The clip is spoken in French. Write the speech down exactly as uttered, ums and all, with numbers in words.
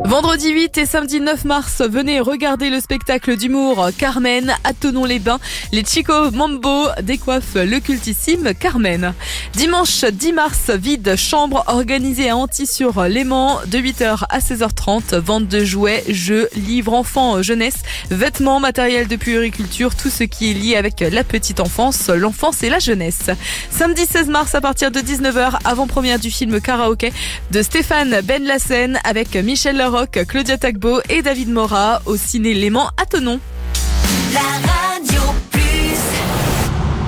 Vendredi huit et samedi neuf mars, venez regarder le spectacle d'humour Carmen à Thonon-les-Bains. Les Chico Mambo décoiffent le cultissime Carmen. Dimanche dix mars, vide chambre organisée à Antilly-sur-Léman de huit heures à seize heures trente. Vente de jouets, jeux, livres enfants, jeunesse, vêtements, matériel de puériculture, tout ce qui est lié avec la petite enfance, l'enfance et la jeunesse. Samedi seize mars à partir de dix-neuf heures, avant-première du film Karaoké de Stéphane Ben-Lassen avec Michel Larocque, Claudia Tagbo et David Morat au Ciné Léman à Thonon. La